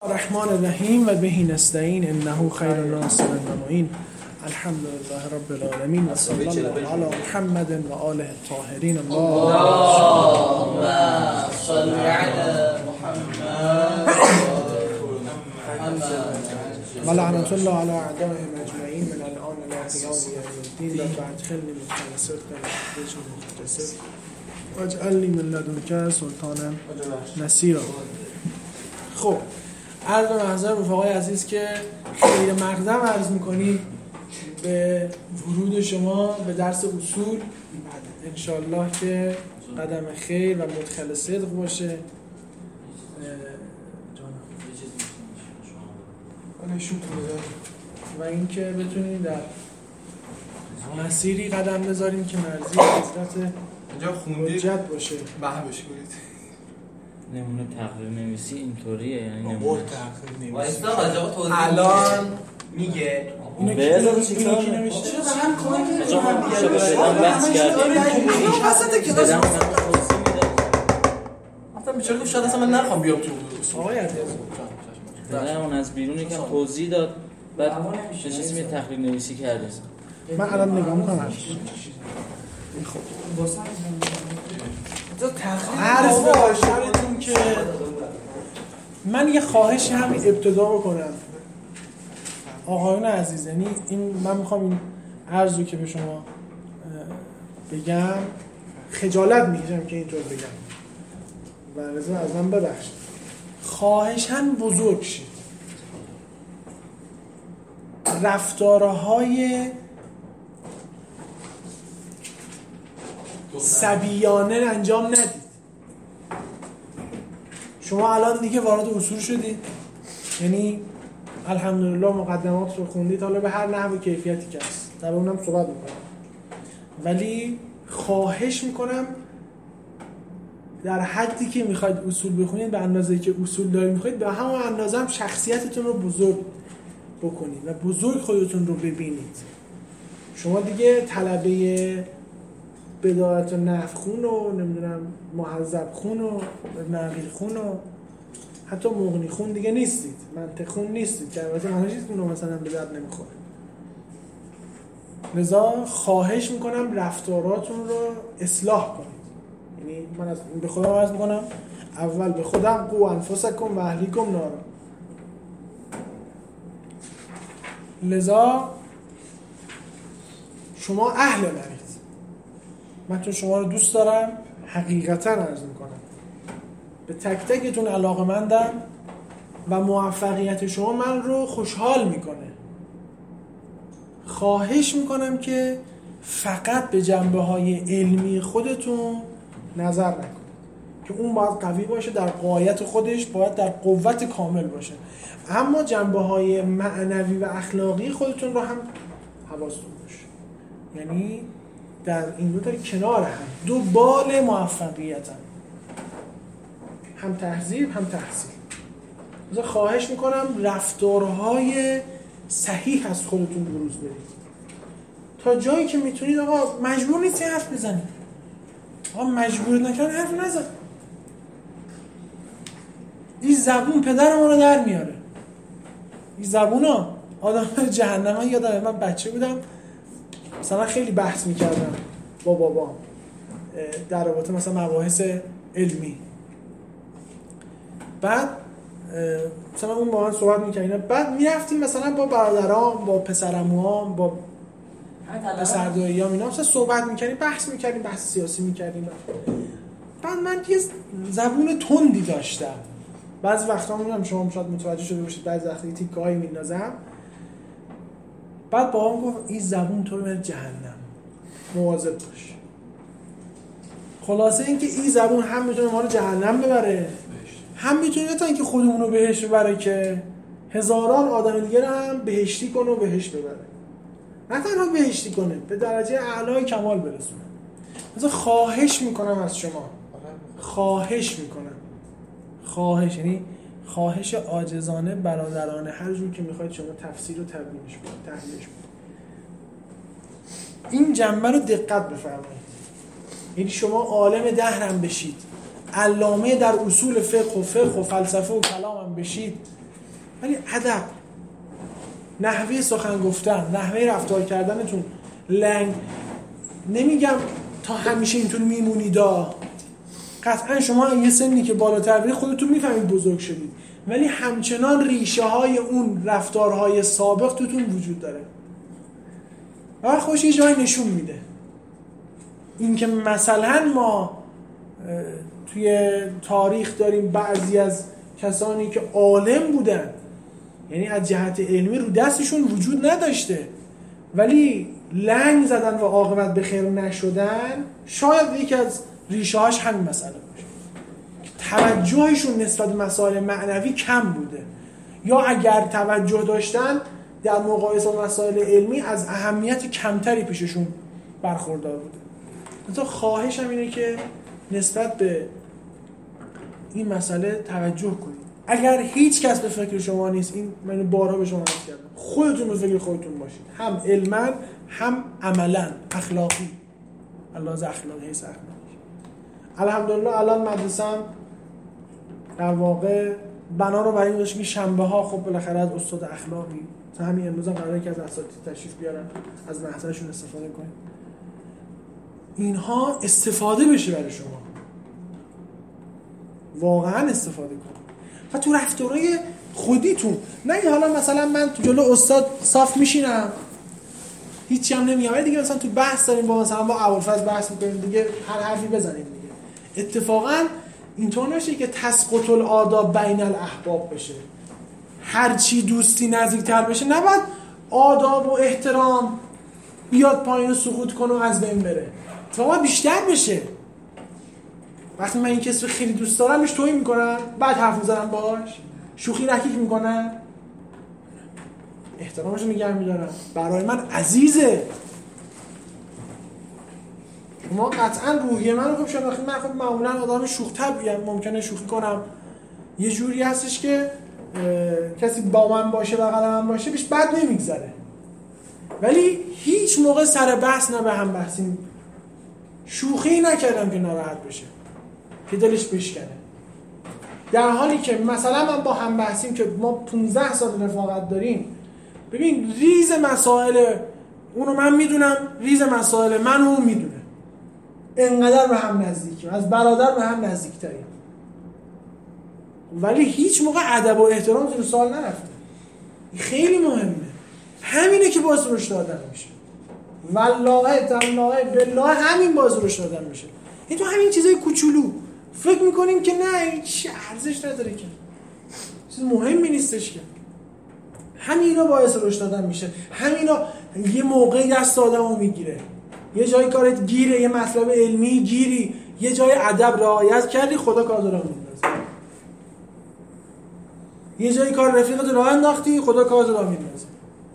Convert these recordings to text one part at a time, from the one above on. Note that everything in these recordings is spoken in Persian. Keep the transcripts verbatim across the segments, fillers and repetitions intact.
الرحمن الرحیم و به نستعین انه خیر الناصر و معین. الحمد لله رب العالمین و صلی الله علی محمد و آله الطاهرین. اللهم صل علی محمد و لعنت الله علی اعدائهم اجمعین من الان الى قیام یوم الدین. رب ادخلنی مدخل صدق واخرجنی مخرج صدق واجعلنی من لدنک سلطانا نصیرا. خب عرض محضر رفقای عزیز که خیر مقدم عرض میکنیم به ورود شما به درس اصول. انشالله که قدم خیر و مدخل صدق باشه و اینکه بتونیم در مسیری قدم بذاریم که مرضی حضرت حجت باشه. بهش کنید نمونه تقریر نویسی اینطوریه، یعنی نمونه تقریر نویسی الان میگه اینو کی اینو کی نوشته؟ چرا هم کمک آقا ما شب بدم بحث کردیم وسط کلاس اصلا بیچاره گفت شاید اصلا من نخوام بیام تو آقای عزیز نه اون از بیرون یکم توضیح داد، بعد نشستیم یه تقریر نویسی کردیم. من الان نگاه میکنم. خب عرض به حضرتون که من یه خواهش همین ابتدا بکنم آقایون عزیز. یعنی این من میخوام این عرضو که به شما بگم خجالت میکشم که اینطور بگم و لازم از من ببخشید. خواهشاً بزرگ شید، رفتارهای صبیانه انجام ندید. شما الان دیگه وارد اصول شدید، یعنی الحمدلله مقدمات رو خوندید، حالا به هر نحو کیفیتی که هست در اونم صحبت میکنم، ولی خواهش میکنم در حدی که میخواید اصول بخونید به اندازه‌ای که اصول دارید میخواید به همون اندازه هم شخصیتتون رو بزرگ بکنید و بزرگ خودتون رو ببینید. شما دیگه طلبه بدایت و نحو خون و نمیدونم مهذب خون و نقیل خون و حتی مغنی خون دیگه نیستید، منطق خون نیستید که البته معنیش نیست که مثلا به درد نمیخوره. لذا خواهش میکنم رفتاراتون رو اصلاح کنید. یعنی من از به خودم عرض میکنم اول به خودم قو انفسکم و اهلیکم نارا. لذا شما اهل منید، من تو شما رو دوست دارم، حقیقتا عرض میکنم به تک تکتون علاقه‌مندم و موفقیت شما من رو خوشحال میکنه. خواهش میکنم که فقط به جنبه‌های علمی خودتون نظر نکنید که اون باید قوی باشه، در غایت خودش باید در قوت کامل باشه، اما جنبه‌های معنوی و اخلاقی خودتون رو هم حواستون باشه. یعنی در این دو تا کنار هم دو بال موفقیت هم, هم تهذیب هم تحصیل. مثلا خواهش میکنم رفتارهای صحیح از خودتون بروز برید تا جایی که میتونید. آقا مجبور نیست حرف بزنید، آقا مجبور نکنید حرف نزن. این زبون پدر ما رو در میاره. این زبون ها آدم جهنم ها. یادم من بچه بودم مثلا خیلی بحث میکردم با بابام در رابطه مثلا مباحث علمی، بعد مثلا اون با من صحبت میکردیم، بعد میرفتیم مثلا با برادرام با پسرعموام با پسرداییام اینا مثلا صحبت میکردیم، بحث میکردیم، بحث سیاسی میکردیم. بعد من یه زبون تندی داشتم. بعضی وقتا میگم شما شاید متوجه شده باشید، بعضی وقتا یه تیکه‌ای میندازم. بعد بابام گفت این زبون تو رو میره جهنم، مواظب باش. خلاصه اینکه این زبون هم میتونه ما رو جهنم ببره، هم میتونه تا اینکه خودمون رو بهشت ببره که هزاران آدم دیگه هم بهشتی کنه و بهشت ببره. نه تنها بهشتی کنه، به درجه اعلای کمال برسونه. مثلا خواهش میکنم از شما، خواهش میکنم، خواهش یعنی خواهش عاجزانه برادرانه، هر جور که میخواید شما تفسیر و تبیینش کنید، تحلیلش کنید. این جنبه رو دقت بفرمایید. یعنی شما عالم دهرم بشید، علامه در اصول فقه و فقه و فلسفه و کلام هم بشید، ولی ادب، نحوه سخن گفتن، نحوه رفتار کردنتون، لنگ، نمیگم تا همیشه اینطور میمونیدا، قطعا شما یه سنی که بالاتر برید خودتون میفهمید بزرگ شدید، ولی همچنان ریشه های اون رفتارهای سابق توتون وجود داره و خوش یه جای نشون میده. این که مثلا ما توی تاریخ داریم بعضی از کسانی که عالم بودن، یعنی از جهت علمی رو دستشون وجود نداشته ولی لنگ زدن و عاقبت به خیر نشدن، شاید یکی از ریشه هاش همین مسئله باشه، توجهشون نسبت به مسائل معنوی کم بوده، یا اگر توجه داشتن در مقایسه با مسائل علمی از اهمیت کمتری پیششون برخوردار بوده. مثلا خواهشم اینه که نسبت به این مسئله توجه کنید. اگر هیچ کس به فکر شما نیست، این من بارها به شما عرض کردم، خودتون به فکر خودتون باشید، هم علما هم عملا، اخلاقی، الله از اخلاقی هست اخلاقی. الحمدلله الان مدرسه‌ام در واقع بنا رو برای این داشت که شنبه ها خب بالاخره از استاد اخلاقی، مثلا همین امروز هم قراره که از اساتید تشریف بیارن، از محضرشون استفاده کنیم، اینها استفاده بشه برای شما، واقعا استفاده کنید و تو رفتارهای خودیتون، نه حالا مثلا من تو جلو استاد صاف میشینم هیچی هم نمیگم، ولی دیگه مثلا تو بحث داریم با مثلا با ابوالفضل بحث میکنیم دیگه هر حرفی بزنیم دیگه، اتفاقا اینطور نشه که تسقط الآداب بین الاحباب بشه، هر چی دوستی نزدیکتر بشه نباید آداب و احترام بیاد پایین و سقوط کنه و از بین بره، اتفاقا بیشتر بشه. وقتی من این کسی رو خیلی دوست دارم بهش توهین میکنم، بعد حرف میزنم باهاش، شوخی رکیک میکنم، احترامش رو نگه میدارم، برای من عزیزه. شما قطعا روحیه من رو خب شناختی، من خب معمولا آدم شوخ طبعیم، ممکنه شوخی کنم، یه جوری هستش که کسی با من باشه بغل من باشه بهش بد نمیگذره، ولی هیچ موقع سر بحث نه به هم بحثیم، شوخی نکردم که ناراحت بشه، که دلش بشکنه، در حالی که مثلا من با هم بحثیم که ما پانزده سال رفاقت داریم، ببین ریز مسائل اونو من میدونم، ریز مسائل من و اون میدونه، انقدر به هم نزدیکیم، از برادر به هم نزدیکتریم، ولی هیچ موقع ادب و احترام زیر سوال نرفته. خیلی مهمه، همینه که باعث رشد آدم میشه، والله تالله بالله همین باعث رشد آدم میشه. این تو همین چیزای کوچولو فکر میکنیم که نه چه ارزش نداره، که چیز مهمی نیستش، که همینا باعث رشد آدم میشه، همینا یه موقعی دست آدمو میگیره، یه جای کارت گیره، یه مطلب علمی گیری، یه جای ادب رعایت کردی، خدا کار داره میندازه، یه جای کار رفیقت راه انداختی، خدا کار داره میندازه.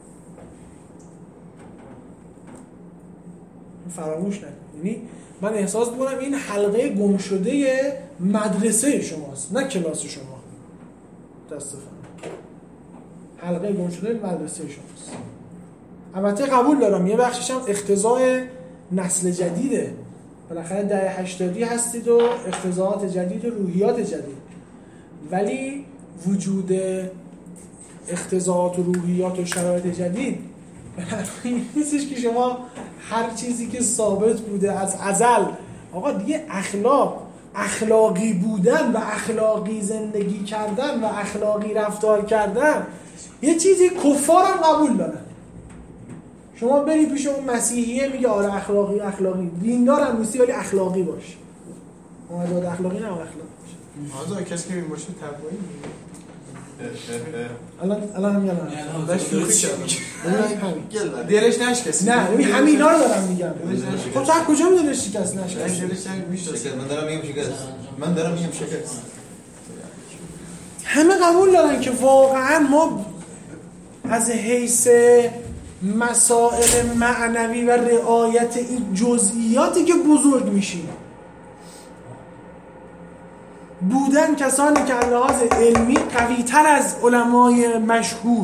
فراموش نکن. یعنی من احساس می‌کنم این حلقه گم شده مدرسه شماست، نه کلاس شما. متأسفانه حلقه گم شده مدرسه شماست. البته قبول دارم یه بخشش هم اقتضای نسل جدیده، بالاخره دهه هشتادی هستید و اقتضاعات جدید و روحیات جدید، ولی وجود اقتضاعات و روحیات و شرایط جدید این نیستش که شما هر چیزی که ثابت بوده از ازل، آقا دیگه اخلاق، اخلاقی بودن و اخلاقی زندگی کردن و اخلاقی رفتار کردن یه چیزی کفار هم قبول دارن. شما بری پیش اون مسیحیه میگه آره اخلاقی اخلاقی، دیندار هم نیستی ولی اخلاقی باش، آزاد اخلاقی نه اخلاقی باش، آزاد کسی که این باشه تقوایی الان الان هم یادم داشت فکر کردم دلش نشکست. نه ببین همینا رو دارم میگم. خب تو کجا میدونی شکست نشه؟ دلش نمیشه. من دارم میگم شکست. من دارم میگم شکست. همه قبول دارن که واقعا ما از حیث مسائل معنوی و رعایت این جزئیاتی که بزرگ میشیم، بودن کسانی که از لحاظ علمی قوی تر از علمای مشهور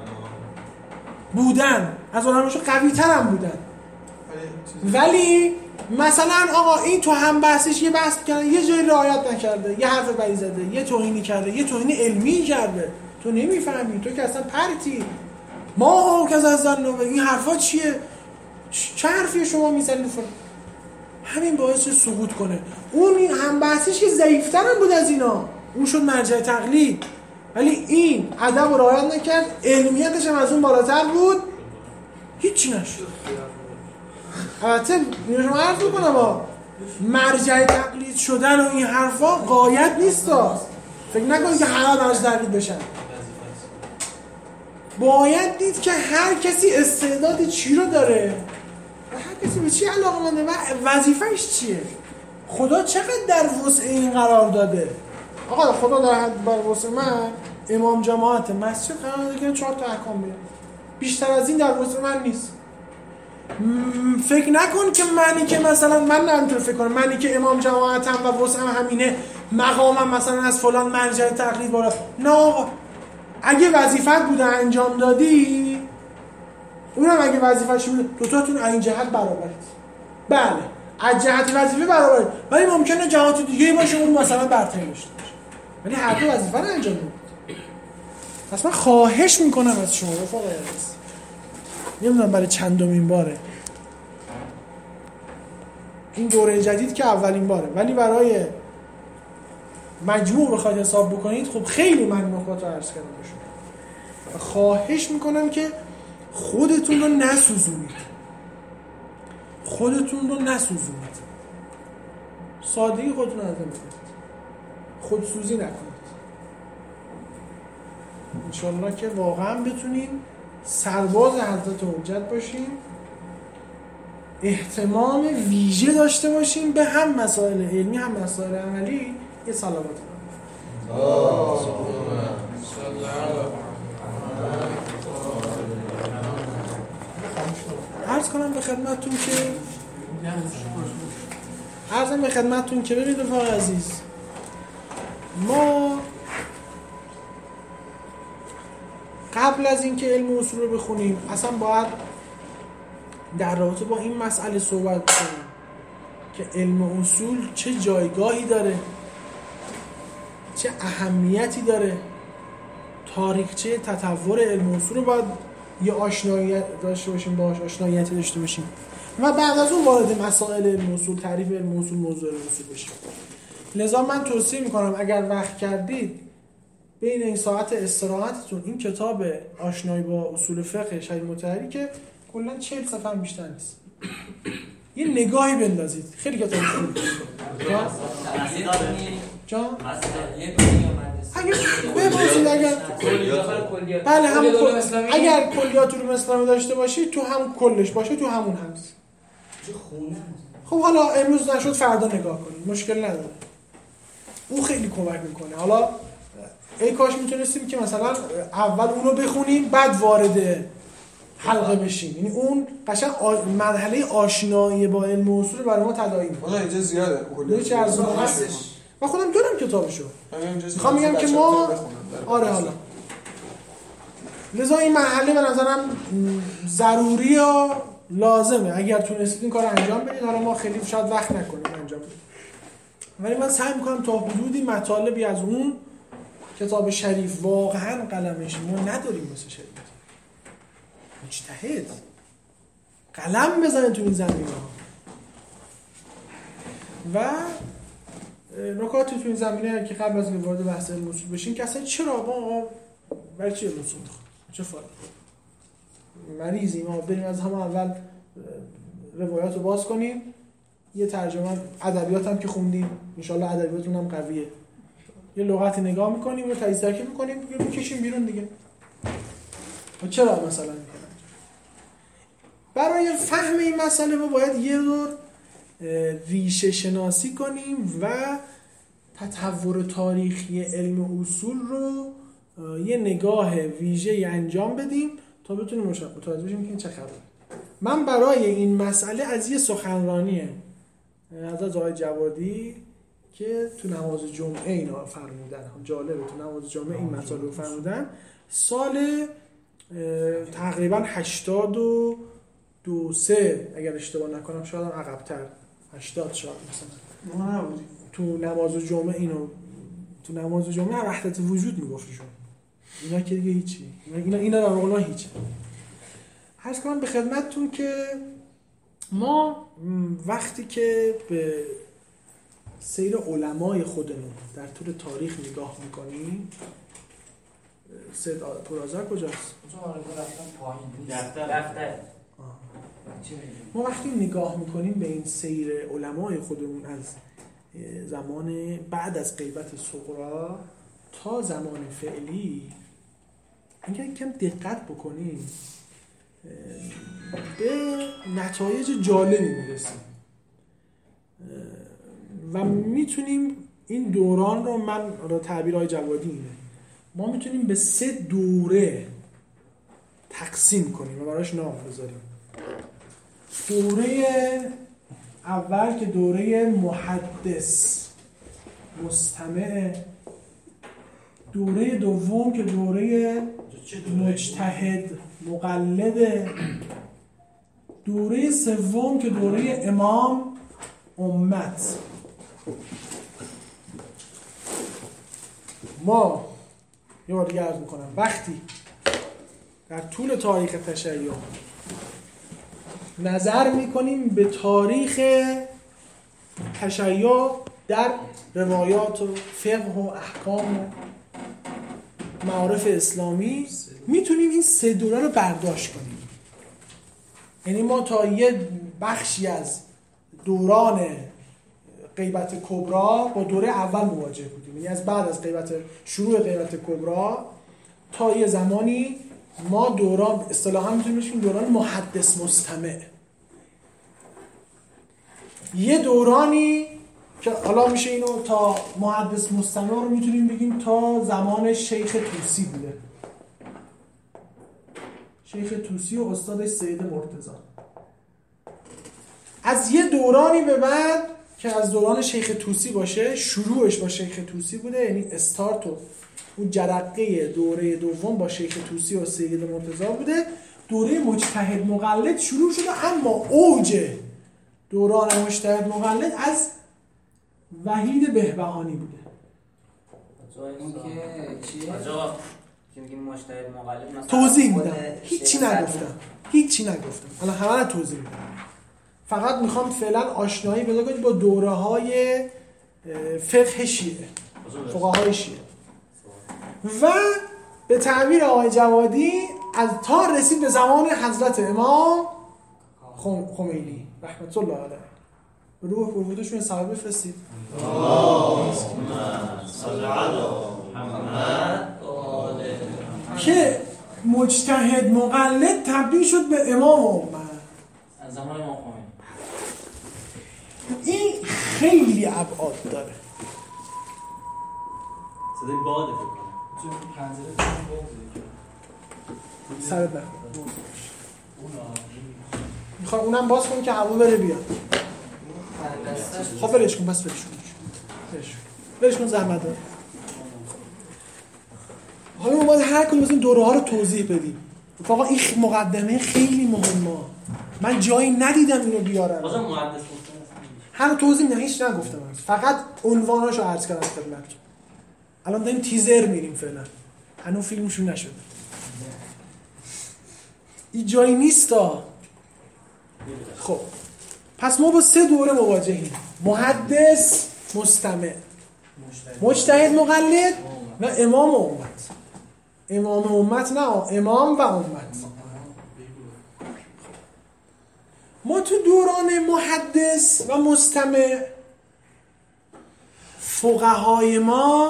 بودن، از علمای مشهور قوی تر هم بودن، ولی مثلا آقا این تو هم بحثش یه بحث کرده، یه جایی رعایت نکرده، یه حرف بدی زده، یه توهینی کرده، یه توهین علمی کرده، تو نمیفهمی، تو که اصلا پرتی. ما ها که از زنوبه این حرفا چیه؟ چه حرفی شما میزنید؟ همین باعث سقوط کنه. اون هم بحثش که ضعیف‌تر هم بود از اینا، اون شد مرجع تقلید، ولی این ادب رو رعایت نکرد، علمیتش هم از اون بالاتر بود، هیچی نشد. البته میرم عرض میکنم با مرجع تقلید شدن و این حرفا غایت نیست. فکر نکنید که همه درش تقلید بشن. باید دید که هر کسی استعداد چی رو داره و هر کسی به چی علاقه‌منده و وظیفه‌اش چیه. خدا چقدر در وسع این قرار داده. آقا خدا در بر وسع من امام جماعت مسجد قرار داده که چهار تا احکام بیاره. بیشتر از این در وسع من نیست. فکر نکن که منی که مثلا من نمیتونم فکر کنم منی که امام جماعتم و وسعم همینه مقامم مثلا از فلان مرجع تقلید بالا. نه آقا، اگه وظیفت بوده انجام دادی، اونم اگه وظیفه‌ش بوده، دوتاتون از این جهت برابرید. بله از جهت وظیفه برابرید، ولی ممکنه جهات دیگه باشه اون مثلا برتری داشته باشه، ولی هر دو وظیفه رو انجام میدید. پس من خواهش میکنم از شما رفقای عزیز، نمیدونم برای چندمین باره این دوره جدید که اولین باره، ولی برای مجموع بخواید حساب بکنید خب خیلی من نکات رو عرض کردم بشون. خواهش میکنم که خودتون رو نسوزونید، خودتون رو نسوزونید، سادگی خودتون رو عزم کنید، خودسوزی نکنید، انشالله که واقعا بتونین سرباز حضرت حجت باشین، اهتمام ویژه داشته باشین به هم مسائل علمی هم مسائل عملی. یه صلوات عرض کنم به خدمتتون که عرضم به خدمتتون که ببینید رفقای عزیز، ما قبل از اینکه علم اصول رو بخونیم اصلا باید در رابطه با این مسئله صحبت کنیم که علم اصول چه جایگاهی داره، چه اهمیتی داره، تاریخچه تطور علم اصول رو باید یه آشنایی داشته باشیم، باهاش آشناییتی داشته باشیم و بعد از اون وارد مسائل علم اصول، تعریف علم اصول، موضوع علم اصول بشیم. لذا من توصیه میکنم اگر وقت کردید بین این ساعت استراحتتون این کتاب آشنایی با اصول فقه شهید مطهری که کلا چهل صفحه هم بیشتر نیست، یه نگاهی بندازید. خیلی کتاب خوبه. جان اگر بپرسید اگر بله هم اگر کلیات علوم اسلامی داشته باشید تو هم کلش باشه تو همون هست. خب حالا امروز نشد فردا نگاه کنید، مشکل نداره، اون خیلی کمک میکنه. حالا ای کاش میتونستیم که مثلا اول اونو بخونیم بعد وارد حلقه بشیم، یعنی اون قشنگ مرحله آشنایی با علم اصول برای ما تداعی میکنه. آقا اینجا زیاده کلی چه ارزش هستش. من خودم دارم کتابشو، میخوام میگم که ما آره حالا لذا این مرحله به نظرم ضروری و لازمه، اگر تونستید این کار انجام بدید. حالا ما خیلی شاید وقت نکنیم انجام بدیم، ولی من سعی میکنم تا حدودی مطالبی از اون کتاب شریف واقعا قلمش ما نداریم مثل شریف مجتهد قلم بزنید تو این زمینه و نکاتی تو این زمینه که قبل از وارد بحث علم اصول بشین که اصلا چرا آقا برای چی علم اصول چه فایده مریضیم ما بریم از همون اول روایات رو باز کنیم، یه ترجمه ادبیات هم که خوندیم ان شاء الله ادبیاتون هم قویه، یه لغتی نگاه میکنیم و تجزیه ترکیب میکنیم دیگه میکشیم بیرون دیگه. و چرا مثلا میکنن؟ برای فهم این مسئله ما باید یه دور ریشه شناسی کنیم و تطور تاریخی علم اصول رو یه نگاه ویژه‌ای انجام بدیم تا بتونیم متوجه بشیم که این چه خبره. من برای این مسئله از یه سخنرانی حضرت آقای جوادی که تو نماز جمعه اینا فرمودن، جالبه تو نماز جمعه این مسئله رو فرمودن، سال تقریبا هشتاد و دو سه اگر اشتباه نکنم، شاید هم عقب‌تر هشتاد شاید مثلا ما نبودیم تو نماز جمعه اینو تو نماز جمعه وحدت وجود میگفتشون اینا که دیگه هیچی اینا اینا در واقع هیچ. عرض کنم به خدمتتون که ما وقتی که به سیر علمای خودمون در طول تاریخ نگاه میکنیم سید پورآذر کجاست؟ دفتر دفتر ما وقتی نگاه میکنیم به این سیر علمای خودمون از زمان بعد از غیبت صغرا تا زمان فعلی اگر کم دقت بکنیم به نتایج جالبی میرسیم و میتونیم این دوران رو من را تعبیرهای جوادی اینه ما میتونیم به سه دوره تقسیم کنیم و براش نام بذاریم. دوره اول که دوره محدث مستمع، دوره دوم که دوره مجتهد مقلد، دوره سوم که دوره امام امت. ما یه بار دیگه عرض میکنم وقتی در طول تاریخ تشیع نظر میکنیم به تاریخ تشیع در روایات و فقه و احکام و معارف اسلامی میتونیم این سه دوره رو برداشت کنیم. یعنی ما تا یه بخشی از دوران غیبت کبرا با دوره اول مواجه بودیم، یعنی از بعد از غیبت شروع غیبت کبرا تا یه زمانی ما دوران اصطلاحاً میتونیم بگیم دوران محدث مستمع. یه دورانی که حالا میشه اینو تا محدث مستمع رو میتونیم بگیم تا زمان شیخ طوسی بوده. شیخ طوسی و استادش سید مرتضی. از یه دورانی به بعد که از دوران شیخ طوسی باشه، شروعش با شیخ طوسی بوده، یعنی استارت و اون جرقه دوره دوم با شیخ طوسی و سید مرتضی بوده. دوره مجتهد مقلد شروع شده، اما اوج دوران مجتهد مقلد از وحید بهبهانی بوده. اون که چیه؟ که میگیم مجتهد مقلد مثلا توضیح میدم، هیچی نگفتم هیچی نگفتم الان همه رو توضیح میدم. فقط میخوام فعلا آشنایی پیدا کنید با دوره های فقه شیعه، فقهای شیعه. و به تعبیر آقای جوادی از تا رسید به زمان حضرت امام خمینی رحمت الله علیه. به روح پربودشون سلام بفرستید. اللهم صل علی محمد که مجتهد مقلد تبدیل شد به امام امت از زمان امام خمینی. این خیلی ابعاد داره. صدای باده فکر کنم. سر در میخوام اونم باز کنم که هوا بره بیاد. خب برش کن بس برش کن برش کن زحمت داره. حالا ما باید هر کدوم از این دوره ها رو توضیح بدیم. فقط این مقدمه خیلی مهمه. من جایی ندیدم اینو بیارم. بازم محدث هر توضیح نه هیچ نگفتم، فقط عنواناشو عرض کردم خدمتتون. الان داریم تیزر میریم فعلا، هنوز فیلمشون نشده. این جایی نیستا. خب پس ما با سه دوره مواجهیم: محدث مستمع، مجتهد مقلد و امام امت. امام امت نه امام و امت. ما تو دوران محدث و مستمع فقهای ما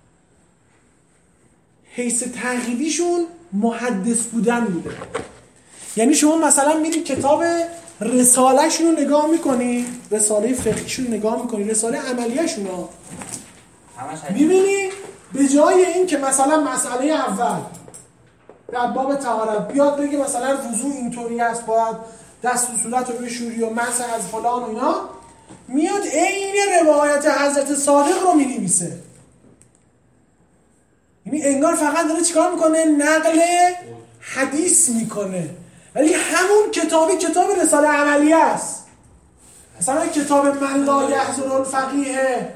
حیث تقییدیشون محدث بودن بوده. یعنی شما مثلا میرید کتاب رساله شون رو نگاه میکنی، رساله فقهیشون رو نگاه میکنی، رساله عملیه شون رو میبینی به جای این که مثلا مسئله اول در باب طهارت بیاد بگی مثلا وضو اینطوری است، باید دست و صورت رو بشوری و مسح از فلان و اینا، میاد عین روایت حضرت صادق رو مینویسه. یعنی انگار فقط داره چیکار میکنه؟ نقل حدیث میکنه، ولی همون کتابی کتاب رساله عملیه است. مثلا کتاب من لا یحضر الفقیه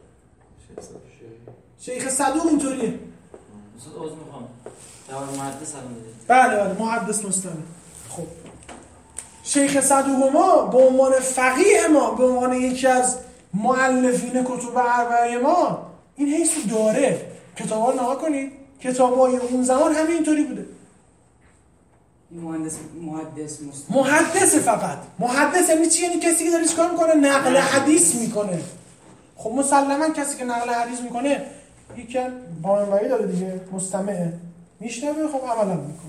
شیخ صدوق اینطوریه. استاد عذر میخوام در محدث الان بده. بله بله محدث مستمع. خب شیخ صدوق ما به عنوان فقیه ما، به عنوان یکی از مؤلفین کتب اربعه ما این حیث داره. کتابا رو نگاه کنید، کتابای اون زمان همه اینطوری بوده. مهندس محدث مستمع. محدث فقط. محدث یعنی چی؟ یعنی کسی که داره چیکار میکنه؟ نقل حدیث میکنه. خب مسلما کسی که نقل حدیث میکنه یکی با منبعی داره دیگه، مستمعه، میشنوه، خب عملا میکنه.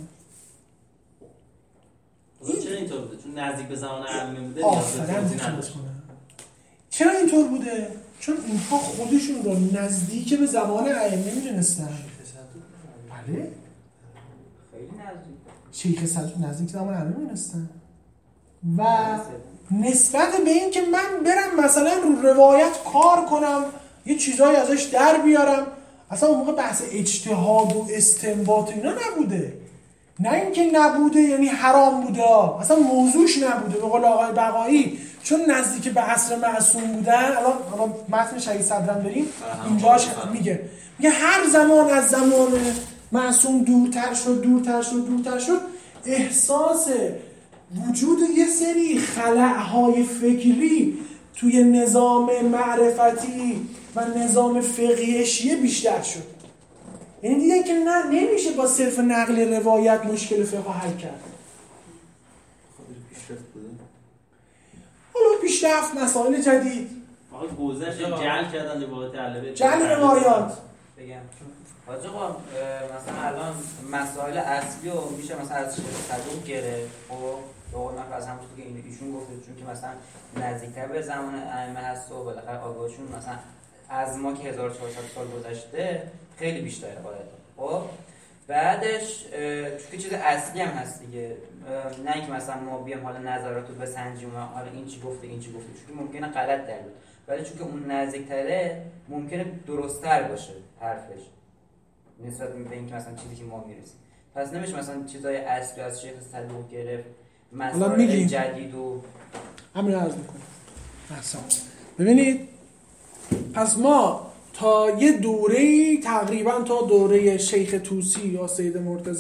این چرا اینطور بوده؟ چون نزدیک به زمان ائمه بوده. آفرین. چرا اینطور بوده؟ چون اینها خودشون رو نزدیک به زمان ائمه میدونستن. بله؟ خیلی نزدیک. شیخ صدوق نزدیک زمان ائمه میدونستن. و نسبت به این که من برم مثلا رو روایت کار کنم، یه چیزایی ازش در بیارم، اصلا اون موقع بحث اجتهاد و استنباط اینا نبوده. نه اینکه نبوده یعنی حرام بوده، اصلا موضوعش نبوده. به قول آقای بقایی چون نزدیک به عصر معصوم بودن، الان الان متن شهید صدرم بریم اینجاش میگه میگه هر زمان از زمان معصوم دورتر شد دورتر شد دورتر شد احساس وجود یه سری خلأهای فکری توی نظام معرفتی و نظام فقهی شیعه بیشتر شد. یعنی دیدن که نه نمیشه با صرف نقل روایت مشکل فقه حل کرد. پیشرفت بوده. حالا پیشرفت، مسائل جدید. آقا گذشت جعل کردن روایت علوی. جعل روایات. بگم حاج آقا مثلا الان مسائل اصلی رو میشه مثلا از شیخ صدوق گرفت. خب تو من از همون چیزی که این ایشون گفته، چون که مثلا نزدیکتر به زمان ائمه هست و بالاخره آگاهشون مثلا از ما که هزار و چهارصد سال گذشته خیلی بیشتره قاعدتا. خب بعدش چون چیز اصلی هم هست دیگه، نه اینکه مثلا ما بیام حالا نظراتو بسنجیم و حالا این چی گفته این چی گفته، چون ممکنه غلط در بیاد، ولی چون که اون نزدیکتره ممکنه درست‌تر باشه حرفش نسبت به اینکه مثلا چیزی که ما میرسیم. پس نمیشه مثلا چیزای اصلی از شیخ صدوق گرفت، مسائل جدید و همین عرض میکنم. احسن. ببینید پس ما تا یه دوره‌ای تقریبا تا دوره شیخ طوسی یا سید مرتضی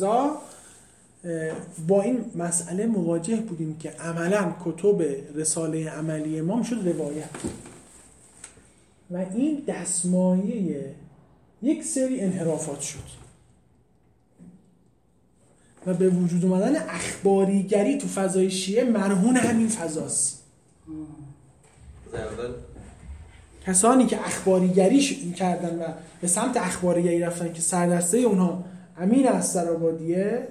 با این مسئله مواجه بودیم که عملاً کتب رساله عملی ما میشد روایت و این دستمایه یک سری انحرافات شد و به وجود اومدن اخباریگری تو فضای شیعه مرهون همین فضاست. کسانی که اخباریگری کردن و به سمت اخباریگری رفتن که سردسته اونها امین استرآبادیه،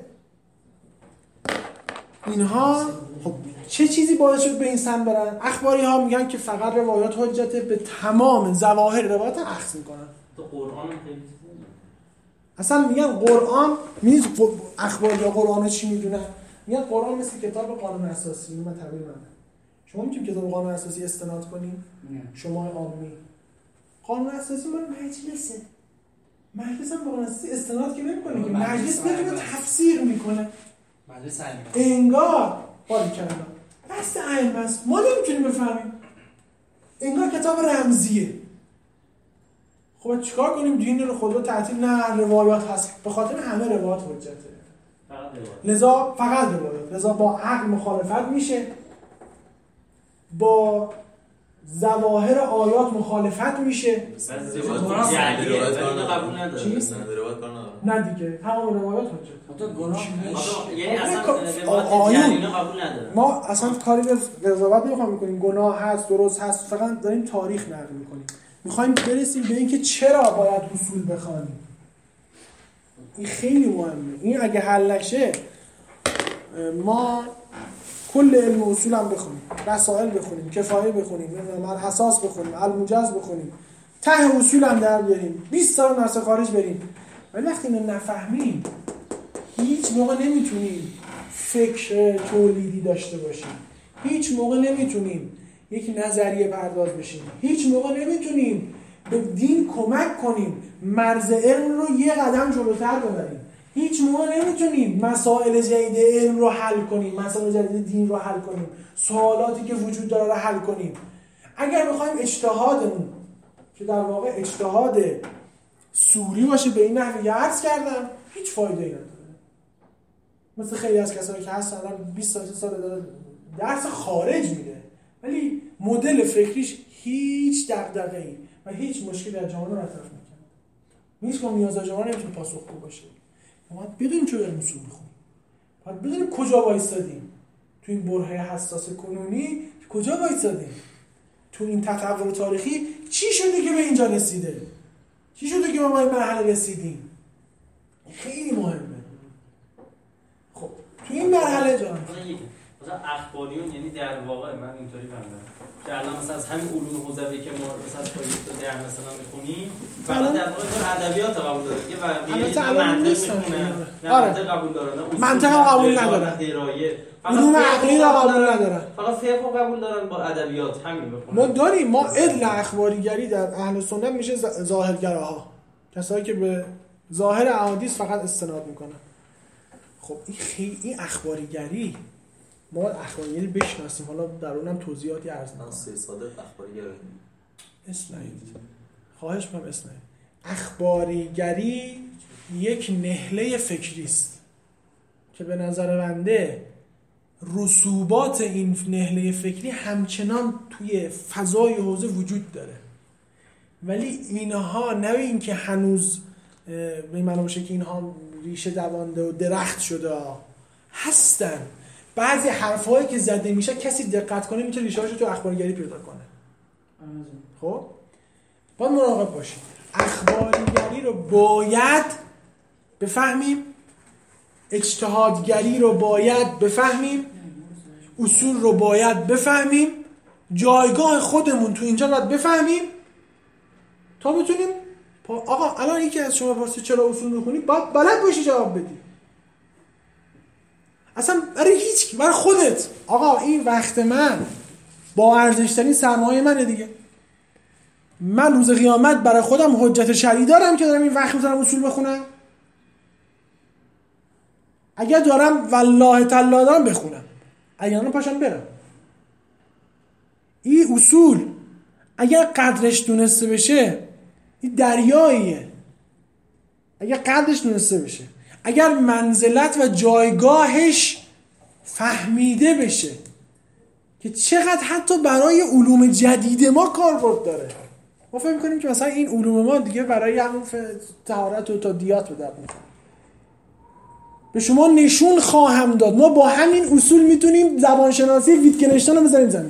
اینها خب چه چیزی باعث شد به این سمت برن؟ اخباری ها میگن که فقط روایات حجته، به تمام ظواهر روایات اخذ میکنن. تو قرآن خیلی اصلا میگن قرآن، میدونید اخباری ها قرآن رو چی میدونن؟ میگن قرآن مثل کتاب قانون اساسی. اینو من تعبیر منم. شما میتونید کتاب قانون اساسی استناد کنید؟ شما عامی قانون اساسی مال مجلسه. مجلس هم قانون اساسی استناد که نمی‌کنه که مجلس میتونه تفسیر میکنه. مجلس ائمه انگار باری کردم دست ائمه است، ما نمیتونیم بفهمیم. انگار کتاب رمزیه. خب چیکار کنیم؟ دین رو خدا تعطیل؟ نه، روایات هست، به خاطر همه روایات حجته، فقط روایات. لذا فقط روایات، لذا با عقل مخالفت میشه، با ظواهر آیات مخالفت میشه. روایات جعلیه قبول نداره. چی؟ روایات کار نداره. نه دیگه تمام روایات حجت. تو گناه یعنی اصلا روایات جعلیه قبول نداره. ما اصلا کاری به قضاوت نمیخوایم میکنیم، گناه هست درست هست، فقط داریم تاریخ نقل میکنیم. میخوایم برسیم به اینکه چرا باید اصول بخوانیم. این خیلی مهمه. این اگه حل نشه ما کل علم اصول هم بخونیم، رسائل بخونیم، کفایه بخونیم، الحساس بخونیم، الموجز بخونیم، ته اصول هم در بیاریم، بیست سال نسخ خارج بریم، ولی وقتی اینو نفهمیم هیچ موقع نمیتونیم فکر تولیدی داشته باشیم، هیچ موقع نمیتونیم یک نظریه پرداز بشیم، هیچ موقع نمیتونیم به دین کمک کنیم مرز علم رو یه قدم جلوتر ببریم، هیچ موقع نمیتونیم مسائل جدید علم رو حل کنیم، مسائل جدید دین رو حل کنیم، سوالاتی که وجود داره رو حل کنیم. اگر بخوایم اجتهادمون که در واقع اجتهاد سوری باشه به این نحوه عرض کردم، هیچ فایده ای نداره. مثل خیلی از کسایی که هستن الان بیست سال سال داره درس خارج میده ولی مدل فکریش هیچ دغدغه‌ای و هیچ مشکلی در جامعه رو مطرح نمی‌کنه. هیچ کدوم نیاز جامعه نمیتونه پاسخگو باشه. ما باید بدونیم چه علم اصول می‌خونیم. باید بدونیم کجا وایسادیم. تو این برهه حساس کنونی کجا وایسادیم؟ تو این تطور تاریخی چی شده که به اینجا رسیده؟ چی شده که ما به این مرحله رسیدیم؟ خیلی مهمه. خب تو این مرحله جان مثلا اخباریون یعنی در واقع من اینطوری فهمیدم که الان مثلا از همین علوم حوزوی که ما مثلا پاییز در مثلا می‌خونیم فقط در واقع در ادبیات قبول داره که و یه منطق می‌خونه نه منطق قبول داره نه منطق قبول نداره درایه علوم عقلی را قبول ندارن فقط فقه قبول دارن با ادبیات همین بخونن. ما داریم ما علم اخباریگری در اهل سنت میشه ظاهرگراها، کسایی که به ظاهر احادیث فقط استناد میکنن. خب این خیلی این اخباریگری ما اخباریگری بشناسیم، حالا در اونم توضیحاتی عرض میکنم. سه صادق اخباریگری اسلاید خواهش میکنم اسلاید. اخباریگری یک نهله فکری است که به نظر بنده رسوبات این نهله فکری همچنان توی فضای حوزه وجود داره، ولی اینها نه این که هنوز به این معنی باشه که اینها ریشه دوانده و درخت شده هستن. بعضی حرفایی که زده میشه کسی دقت کنه میتونه ریشه هاشو تو اخبارگری پیدا کنه. خب باید مراقب باشیم. اخبارگری رو باید بفهمیم، اجتهادگری رو باید بفهمیم، اصول رو باید بفهمیم، جایگاه خودمون تو اینجا باید بفهمیم تا بتونیم. آقا الان یکی از شما پرسید چرا اصول میخونی؟ باید بلد باشی جواب بدی. اصلا برای هیچ برای خودت آقا این وقت من با ارزشترین سرمایه منه دیگه. من روز قیامت برای خودم حجت شرعی دارم که دارم این وقت میذارم اصول بخونم. اگر دارم والله تعالی دارم بخونم، اگر نه پاشم برم. این اصول اگر قدرش دونسته بشه این دریاییه. اگر قدرش دونسته بشه، اگر منزلت و جایگاهش فهمیده بشه که چقدر حتی برای علوم جدید ما کاربرد داره. ما فکر می‌کنیم که مثلا این علوم ما دیگه برای همون طهارت و تادیات به درد می‌خوره. به شما نشون خواهم داد ما با همین اصول میتونیم زبانشناسی ویتگنشتاین رو بزنیم زمین.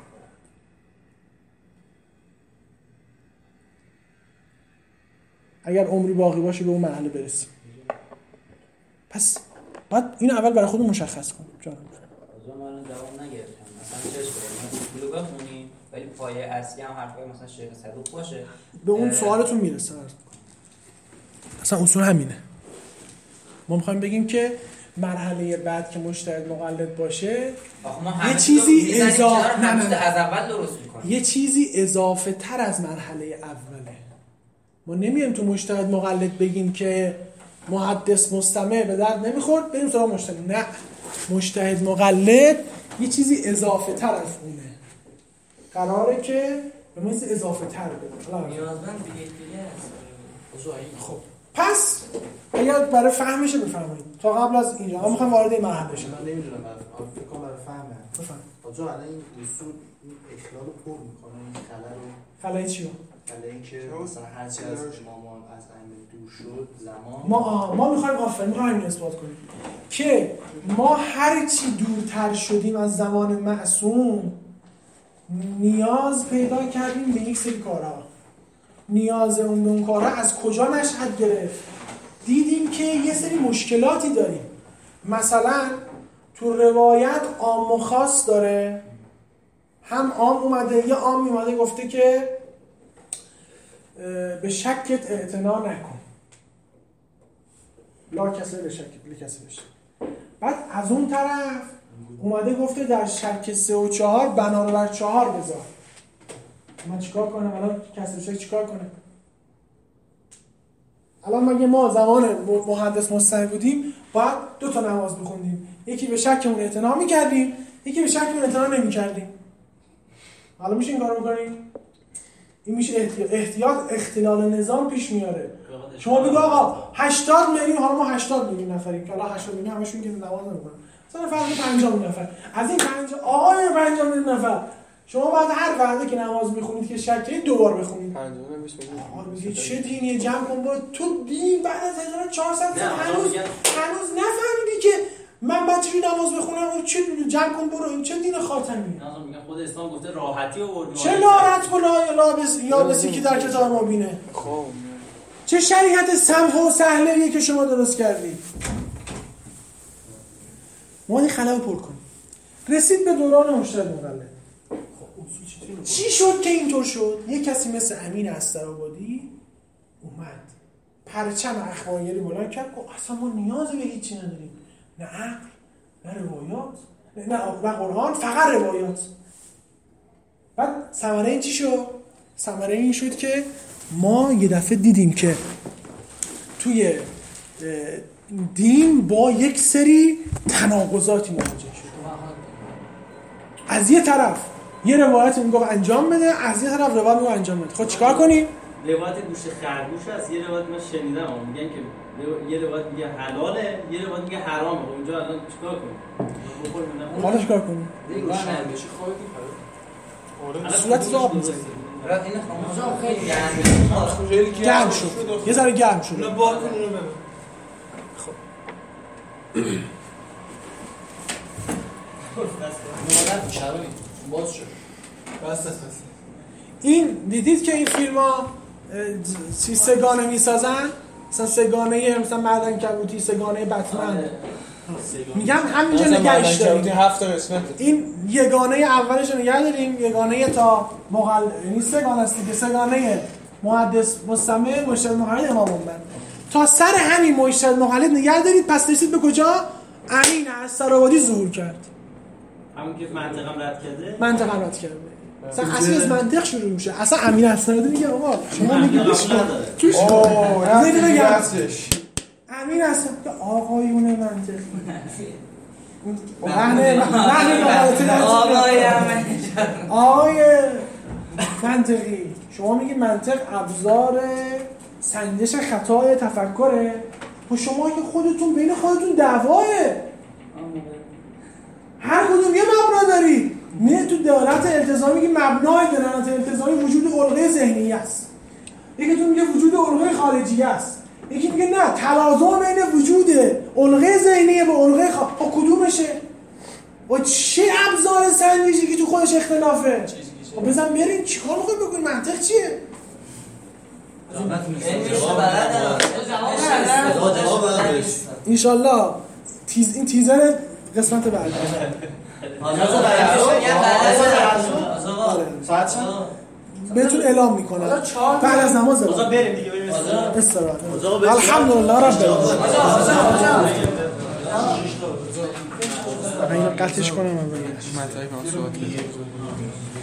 اگر عمری باقی باشه به اون مرحله برسیم. پس باید این اول برای خودمون مشخص کنیم. جانم از من جواب نگرفتم. مثلا چش کنیم اصول بخونیم ولی پایه اصلی هم حرفای مثلا شیخ صدوق باشه. به اون سوالتون میرسه. اصلا اصول همینه. ما میخوایم بگیم که مرحله بعد که مجتهد مقلد باشه یه چیزی اضافه نه نه از اول درست میکنیم. یه چیزی اضافه تر از مرحله اوله. ما نمیایم تو مجتهد مقلد بگیم که محدث مستمع به درد نمیخورد بریم سراغ مجتهد. نه، مجتهد مقلد یه چیزی اضافه تر از اونه. قراره که به ما اضافه تر بده. نیازمند به یکدیگه است. خب پس اگر برای فهمشه بفهمید تا قبل از اینجا ما میخوایم وارد این مرحله بشیم. من نمیدونم فکر کنم برای فهمه. بفهم. آجا الان این اصول این اخلال پر میکنه این خلل رو. خلای چیو؟ خلای این که مثلا هر چی از امامان از ائمه دور شد زمان ما ما میخوایم آفرین میخوایم این اثبات کنیم که ما هر چی دورتر شدیم از زمان معصوم نیاز پیدا کردیم به یک سری کارها. نیاز اون به اون کارها از کجا نشأت گرفت؟ دیدیم که یه سری مشکلاتی داریم. مثلا تو روایت عام و خاص داره. هم عام اومده یه عام اومده گفته که به شکت اعتنا نکن، لا کسی به شکت لی کسی بشه. بعد از اون طرف اومده گفته در شک سه و چهار بنا رو بر چهار بذار. من چیکار کنم الان کسی بشه چیکار کنه؟ الان مگه ما زمان محدث مصطفی بودیم باید دو تا نماز می‌خوندیم، یکی به شکمون اعتنا می‌کردیم، یکی به شکمون اعتنا نمی‌کردیم. حالا میشه این کارو بکنیم؟ این میشه احتیاط احتیاط اختلال نظام پیش میاره. شما بگو آقا هشتاد میلیون، حالا ما هشتاد میلیون نفریم که حالا هشتاد میلیون همشون که نماز نمی‌خونن، مثلا فرض پنجاه میلیون نفر، از این پنجاه آقای پنجاه میلیون نفر شما باید هر وقتی که نماز میخونید که شک کنید دوبار بخونید. پنجاه نمیشه آقا میگه چه دینی جمع کن با تو دین بعد از هزار و چهارصد سال هنوز هنوز نفهمیدی که من باید چجوری نماز بخونم و چه جمع کن برو، این چه دین خاتمیه؟ نه میگم خود اسلام گفته راحتی آوردی. چه راحت بلا لابس یابسی که در کتاب مبینه. خب چه شریعت سمح و سهله‌ایه که شما درست کردید. ما این خلا رو پر کنیم. رسید به دوران مرشد مقلد. چی شد که اینطور شد؟ یک کسی مثل امین استرآبادی اومد پرچم اخبارگری بلند کرد، گفت اصلا ما نیازی به هیچی نداریم، نه عقل، نه روایات، نه نه قرآن، فقط روایات. بعد ثمره این چی شد؟ ثمره این شد که ما یه دفعه دیدیم که توی دین با یک سری تناقضاتی مواجه شد. از یه طرف یه روایت میگه انجام بده، از یه طرف روایت میگه انجام بده. خب چیکار کنیم؟ روایت گوش خرگوش هست، یه روایت من شنیدم میگن که یه روایت میگه حلاله، یه روایت میگه حرامه. خب اونجا الان چیکار کنیم؟ حالا چیکار کنیم؟ دیگه شنبه چی خواهید آره صورت رو آب می‌زنیم. این خاموشا خیلی گرمه. گرم شد. یه ذره گرم شد. اونو بار کن اونو ببر. خب. مادر شرمی باز شد. بس بس. این دیدید که این فیلم‌ها سی سگانه میسازن؟ مثلا سگانه مثلا معدن کبوتی، سگانه بتمن. میگم همینجا نگهش داریم. هفت قسمت. این یگانه اولش رو نگه داریم، یگانه تا مقل یعنی سگانه است دیگه، سگانه محدث مستمع مرشد مقلد امام منبر. تا سر همین مرشد مقلد نگه دارید، پس رسید به کجا؟ امین استرآبادی ظهور کرد. همون که منطقم رد کرده؟ منطقم رد کرده. اصلا اصلا از منطق شروع میشه. اصلا امین استرآبادی میگه آقا شما میگید توش اوه نه هستش. امین استرآبادی آقایون منطقی. نه نه آقای آقای منطقی شما میگید منطق ابزار سنجش خطای تفکره، و شما که خودتون بین خودتون دعواه، هر کدوم یه مبنا دارید. میره تو دلالت التزامی که مبنای دلالت التزامی وجود الغه ذهنی است، یکی تو میگه وجود الغه خارجی است، یکی میگه نه تلازم بین وجود الغه ذهنی و الغه خارجی. خب کدومشه؟ و چه ابزار سنجشی که تو خودش اختلافه؟ خب بزن بریم چیکار می‌خواید بکنید؟ منطق چیه؟ انشالله تیز این تیزر قسمت بعدی. ساعت چند؟ بهتون اعلام میکنم بعد از نماز. آقا بریم دیگه بریم استراحت. الحمدلله رب العالمین. من اینو قطعش کنم من بگم.